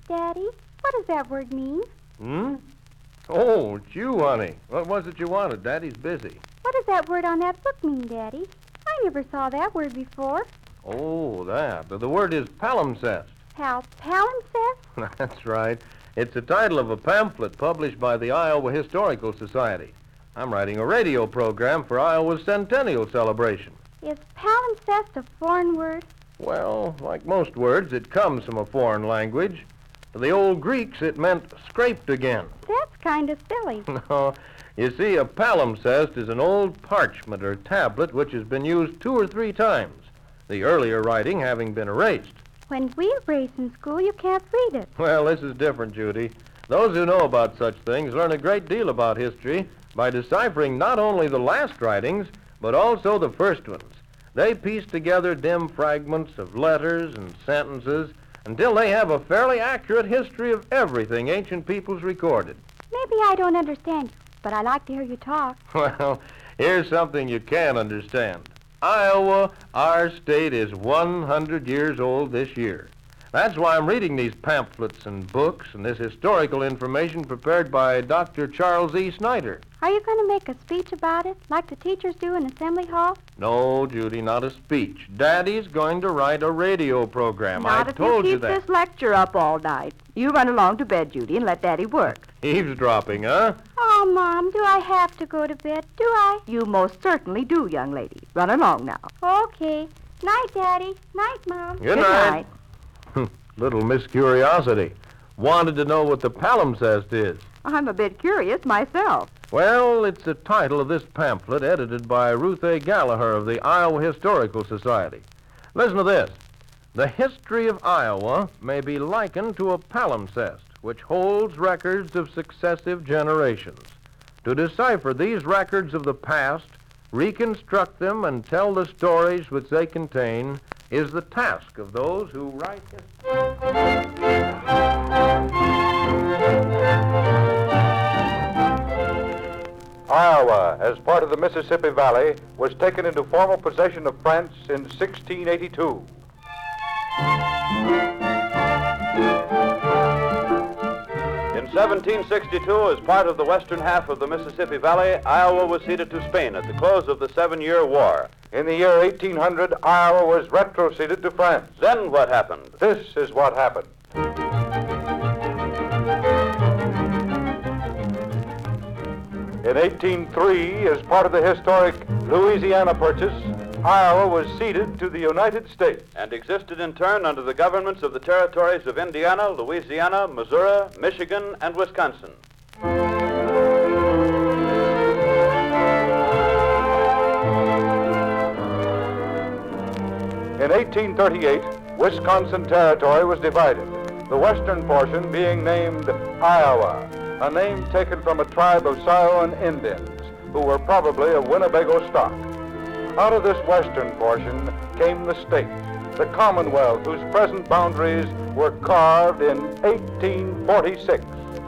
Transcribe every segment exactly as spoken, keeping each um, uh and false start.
Daddy, what does that word mean? Hmm? Oh, it's you, honey. What was it you wanted? Daddy's busy. What does that word on that book mean, Daddy? I never saw that word before. Oh, that. The word is palimpsest. Pal, palimpsest? That's right. It's the title of a pamphlet published by the Iowa Historical Society. I'm writing a radio program for Iowa's centennial celebration. Is palimpsest a foreign word? Well, like most words, it comes from a foreign language. To the old Greeks, it meant scraped again. That's kind of silly. No, you see, a palimpsest is an old parchment or tablet which has been used two or three times, the earlier writing having been erased. When we erase in school, you can't read it. Well, this is different, Judy. Those who know about such things learn a great deal about history by deciphering not only the last writings, but also the first ones. They piece together dim fragments of letters and sentences until they have a fairly accurate history of everything ancient peoples recorded. Maybe I don't understand you, but I like to hear you talk. Well, here's something you can understand. Iowa, our state, is one hundred years old this year. That's why I'm reading these pamphlets and books and this historical information prepared by Doctor Charles E. Snyder. Are you going to make a speech about it, like the teachers do in Assembly Hall? No, Judy, not a speech. Daddy's going to write a radio program. Not I if told you you keep that. this lecture up all night. You run along to bed, Judy, and let Daddy work. Eavesdropping, huh? Oh, Mom, do I have to go to bed? Do I? You most certainly do, young lady. Run along now. Okay. Night, Daddy. Night, Mom. Good night. Little Miss Curiosity. Wanted to know what the palimpsest is. I'm a bit curious myself. Well, it's the title of this pamphlet edited by Ruth A. Gallagher of the Iowa Historical Society. Listen to this. The history of Iowa may be likened to a palimpsest, which holds records of successive generations. To decipher these records of the past, reconstruct them, and tell the stories which they contain is the task of those who write history. Iowa, as part of the Mississippi Valley, was taken into formal possession of France in sixteen eighty-two. In seventeen sixty-two, as part of the western half of the Mississippi Valley, Iowa was ceded to Spain at the close of the Seven-Year War. In the year eighteen hundred, Iowa was retroceded to France. Then what happened? This is what happened. In eighteen oh three, as part of the historic Louisiana Purchase, Iowa was ceded to the United States. And existed in turn under the governments of the territories of Indiana, Louisiana, Missouri, Michigan, and Wisconsin. In eighteen thirty-eight, Wisconsin Territory was divided, the western portion being named Iowa, a name taken from a tribe of Sioux Indians who were probably of Winnebago stock. Out of this western portion came the state, the Commonwealth, whose present boundaries were carved in eighteen forty-six.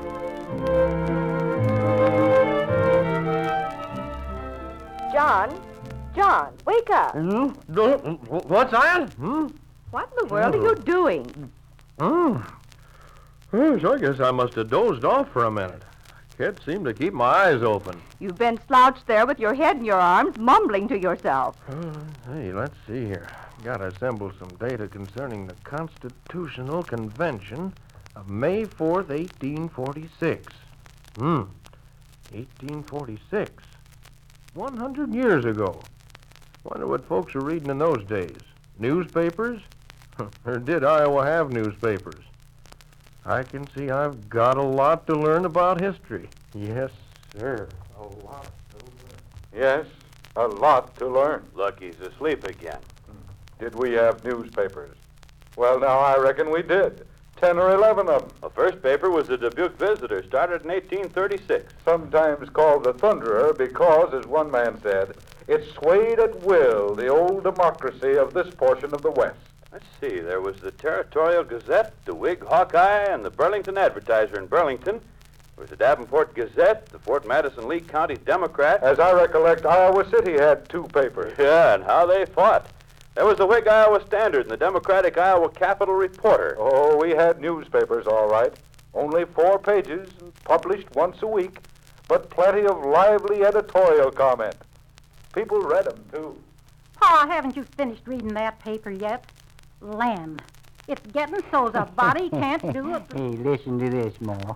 John, John, wake up. Hmm? What's that? Hmm? What in the world are you doing? Oh. Yes, I guess I must have dozed off for a minute. Can't seem to keep my eyes open. You've been slouched there with your head in your arms, mumbling to yourself. Uh, hey, let's see here. Got to assemble some data concerning the Constitutional Convention of May fourth, eighteen forty-six. Hmm. eighteen forty-six. one hundred years ago. Wonder what folks were reading in those days. Newspapers? Or did Iowa have newspapers? I can see I've got a lot to learn about history. Yes, sir. A lot to learn. Yes, a lot to learn. Lucky's asleep again. Did we have newspapers? Well, now, I reckon we did. Ten or eleven of them. The first paper was the Dubuque Visitor, started in eighteen thirty-six. Sometimes called the Thunderer because, as one man said, it swayed at will the old democracy of this portion of the West. Let's see, there was the Territorial Gazette, the Whig Hawkeye, and the Burlington Advertiser in Burlington. There was the Davenport Gazette, the Fort Madison-Lee County Democrat. As I recollect, Iowa City had two papers. Yeah, and how they fought. There was the Whig Iowa Standard and the Democratic Iowa Capital Reporter. Oh, we had newspapers, all right. Only four pages, published once a week, but plenty of lively editorial comment. People read them, too. Pa, haven't you finished reading that paper yet? Land. It's getting so's a body can't do it. Hey, listen to this, Ma.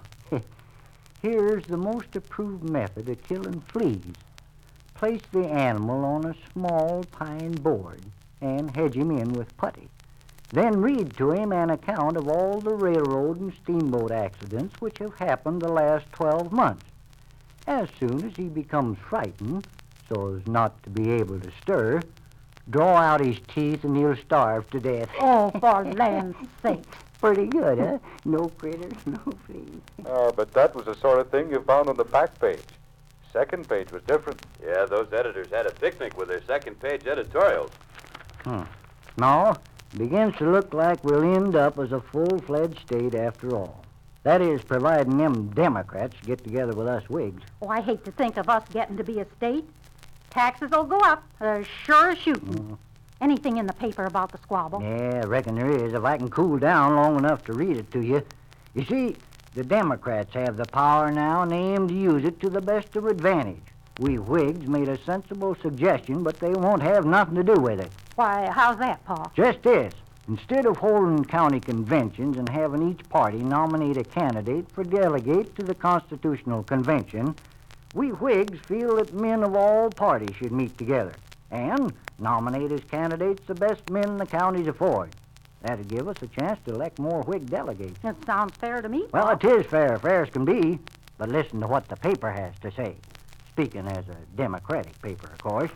Here's the most approved method of killing fleas. Place the animal on a small pine board and hedge him in with putty. Then read to him an account of all the railroad and steamboat accidents which have happened the last twelve months. As soon as he becomes frightened, so as not to be able to stir, draw out his teeth and he'll starve to death. Oh, for land's sake. Pretty good, huh? No critters, no fleas. Uh, but that was the sort of thing you found on the back page. Second page was different. Yeah, those editors had a picnic with their second-page editorials. Hmm. No, begins to look like we'll end up as a full-fledged state after all. That is, providing them Democrats get together with us Whigs. Oh, I hate to think of us getting to be a state. Taxes will go up, as sure as shooting. Mm. Anything in the paper about the squabble? Yeah, I reckon there is, if I can cool down long enough to read it to you. You see, the Democrats have the power now, and they aim to use it to the best of advantage. We Whigs made a sensible suggestion, but they won't have nothing to do with it. Why, how's that, Pa? Just this. Instead of holding county conventions and having each party nominate a candidate for delegate to the Constitutional Convention, we Whigs feel that men of all parties should meet together and nominate as candidates the best men the counties afford. That'd give us a chance to elect more Whig delegates. That sounds fair to me, Well, Pa. it is fair, fair as can be, but listen to what the paper has to say. Speaking as a Democratic paper, of course.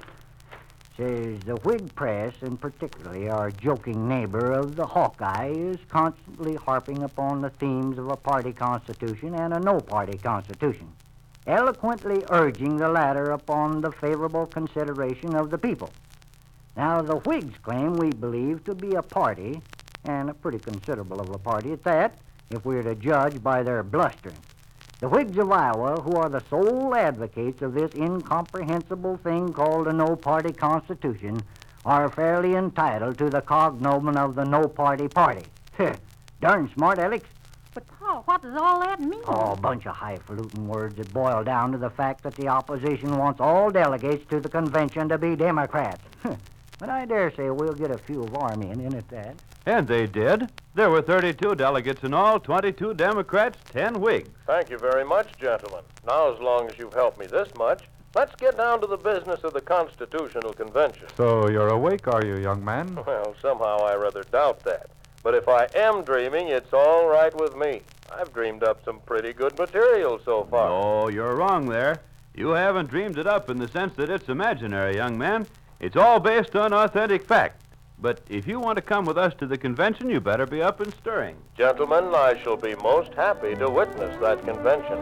Says the Whig press, and particularly our joking neighbor of the Hawkeye, is constantly harping upon the themes of a party constitution and a no-party constitution, eloquently urging the latter upon the favorable consideration of the people. Now, the Whigs claim we believe to be a party, and a pretty considerable of a party at that, if we're to judge by their blustering. The Whigs of Iowa, who are the sole advocates of this incomprehensible thing called a no-party constitution, are fairly entitled to the cognomen of the no-party party. Darn smart, Alex. But, Pa, what does all that mean? Oh, a bunch of highfalutin words that boil down to the fact that the opposition wants all delegates to the convention to be Democrats. But I dare say we'll get a few of our men in at that. And they did. There were thirty-two delegates in all, twenty-two Democrats, ten Whigs. Thank you very much, gentlemen. Now, as long as you've helped me this much, let's get down to the business of the Constitutional Convention. So you're awake, are you, young man? Well, somehow I rather doubt that. But if I am dreaming, it's all right with me. I've dreamed up some pretty good material so far. Oh, you're wrong there. You haven't dreamed it up in the sense that it's imaginary, young man. It's all based on authentic fact. But if you want to come with us to the convention, you better be up and stirring. Gentlemen, I shall be most happy to witness that convention.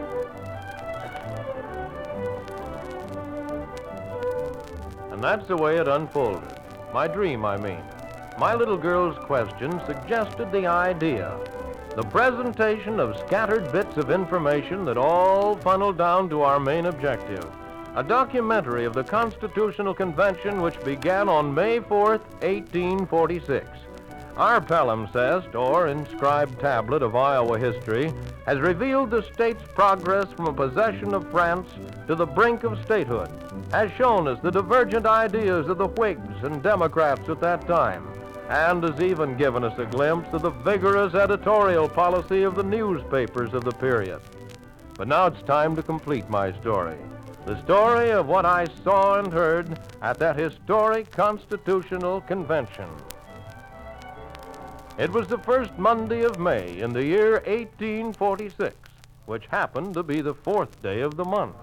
And that's the way it unfolded. My dream, I mean. My little girl's question suggested the idea. The presentation of scattered bits of information that all funnel down to our main objective. A documentary of the Constitutional Convention which began on May fourth, eighteen forty-six. Our palimpsest, or inscribed tablet of Iowa history, has revealed the state's progress from a possession of France to the brink of statehood, has shown us the divergent ideas of the Whigs and Democrats at that time, and has even given us a glimpse of the vigorous editorial policy of the newspapers of the period. But now it's time to complete my story. The story of what I saw and heard at that historic Constitutional Convention. It was the first Monday of May in the year eighteen forty-six, which happened to be the fourth day of the month.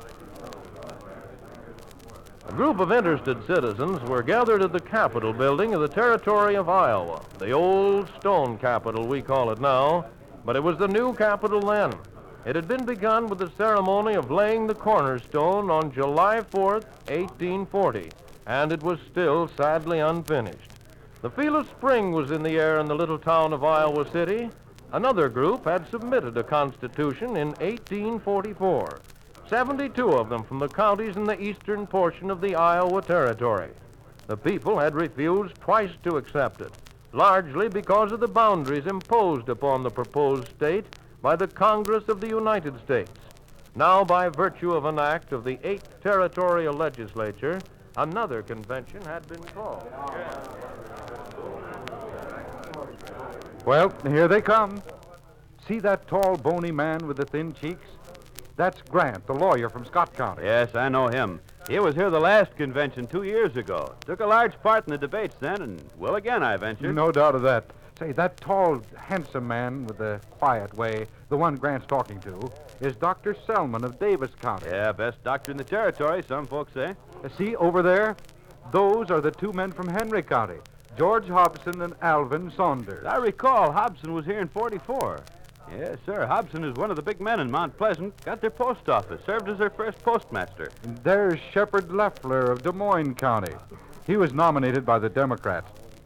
A group of interested citizens were gathered at the Capitol building of the territory of Iowa, the old stone Capitol we call it now, but it was the new Capitol then. It had been begun with the ceremony of laying the cornerstone on July fourth, eighteen forty, and it was still sadly unfinished. The feel of spring was in the air in the little town of Iowa City. Another group had submitted a constitution in eighteen forty-four, seventy-two of them from the counties in the eastern portion of the Iowa Territory. The people had refused twice to accept it, largely because of the boundaries imposed upon the proposed state by the Congress of the United States. Now, by virtue of an act of the eighth Territorial Legislature, another convention had been called. Well, here they come. See that tall, bony man with the thin cheeks? That's Grant, the lawyer from Scott County. Yes, I know him. He was here the last convention two years ago. Took a large part in the debates then, and will again, I venture. No doubt of that. Say, that tall, handsome man with the quiet way, the one Grant's talking to, is Doctor Selman of Davis County. Yeah, best doctor in the territory, some folks say. Uh, See, over there? Those are the two men from Henry County, George Hobson and Alvin Saunders. I recall Hobson was here in forty-four. Yes, sir. Hobson is one of the big men in Mount Pleasant. Got their post office. Served as their first postmaster. And there's Shepard Leffler of Des Moines County. He was nominated by the Democrats.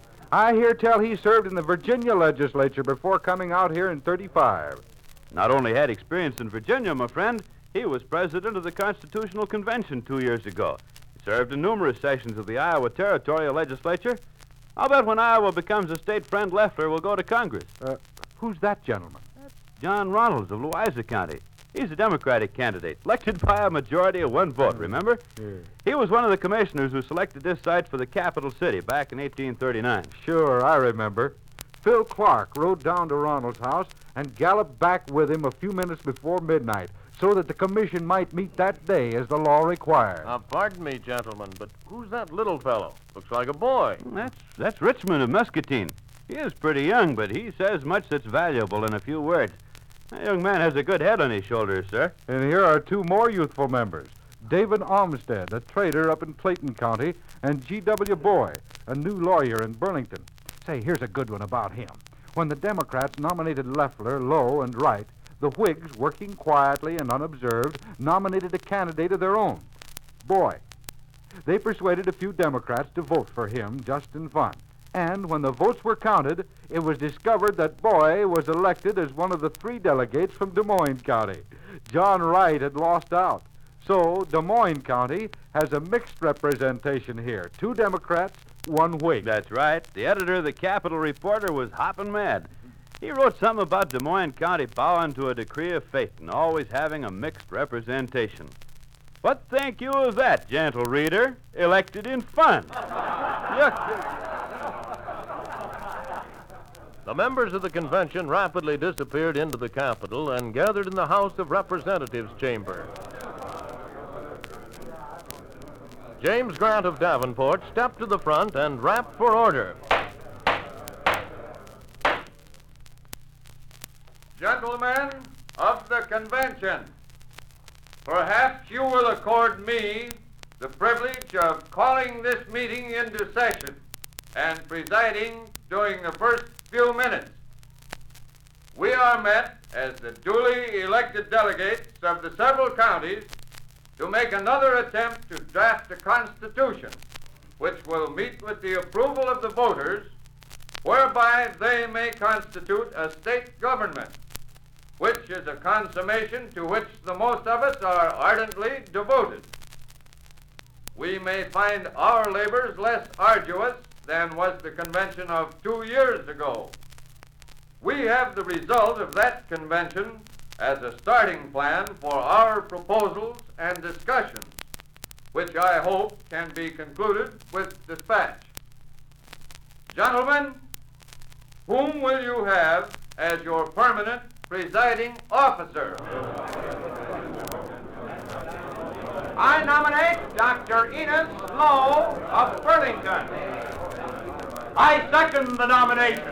I hear tell he served in the Virginia legislature before coming out here in thirty-five. Not only had experience in Virginia, my friend, he was president of the Constitutional Convention two years ago. He served in numerous sessions of the Iowa Territorial Legislature. I'll bet when Iowa becomes a state, friend Leffler will go to Congress. Uh, who's that gentleman? John Ronalds of Louisa County. He's a Democratic candidate, elected by a majority of one vote, remember? Yeah. He was one of the commissioners who selected this site for the capital city back in eighteen thirty-nine. Sure, I remember. Phil Clark rode down to Ronald's house and galloped back with him a few minutes before midnight so that the commission might meet that day as the law required. Now, pardon me, gentlemen, but who's that little fellow? Looks like a boy. That's, that's Richmond of Muscatine. He is pretty young, but he says much that's valuable in a few words. That young man has a good head on his shoulders, sir. And here are two more youthful members. David Olmsted, a trader up in Clayton County, and G W Boy, a new lawyer in Burlington. Say, here's a good one about him. When the Democrats nominated Leffler, Lowe, and Wright, the Whigs, working quietly and unobserved, nominated a candidate of their own, Boy. They persuaded a few Democrats to vote for him just in fun. And when the votes were counted, it was discovered that Boy was elected as one of the three delegates from Des Moines County. John Wright had lost out. So Des Moines County has a mixed representation here. Two Democrats, one Whig. That's right. The editor of the Capitol Reporter was hopping mad. He wrote something about Des Moines County bowing to a decree of fate and always having a mixed representation. What think you of that, gentle reader? Elected in fun. Yuck. The members of the convention rapidly disappeared into the Capitol and gathered in the House of Representatives chamber. James Grant of Davenport stepped to the front and rapped for order. Gentlemen of the convention, perhaps you will accord me the privilege of calling this meeting into session and presiding during the first few minutes. We are met as the duly elected delegates of the several counties to make another attempt to draft a constitution which will meet with the approval of the voters, whereby they may constitute a state government, which is a consummation to which the most of us are ardently devoted. We may find our labors less arduous than was the convention of two years ago. We have the result of that convention as a starting plan for our proposals and discussions, which I hope can be concluded with dispatch. Gentlemen, whom will you have as your permanent presiding officer? I nominate Doctor Enos Lowe of Burlington. I second the nomination.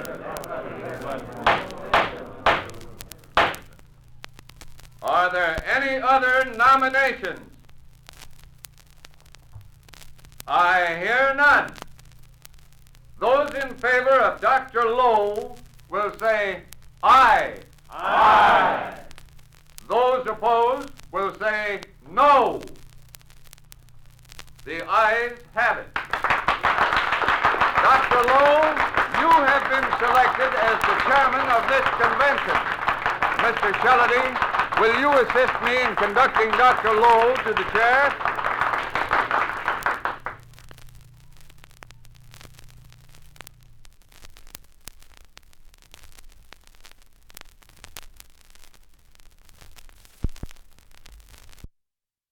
Are there any other nominations? I hear none. Those in favor of Doctor Lowe will say aye. Aye. Those opposed will say no. The ayes have it. Doctor Lowe, you have been selected as the chairman of this convention. Mister Shellady, will you assist me in conducting Doctor Lowe to the chair?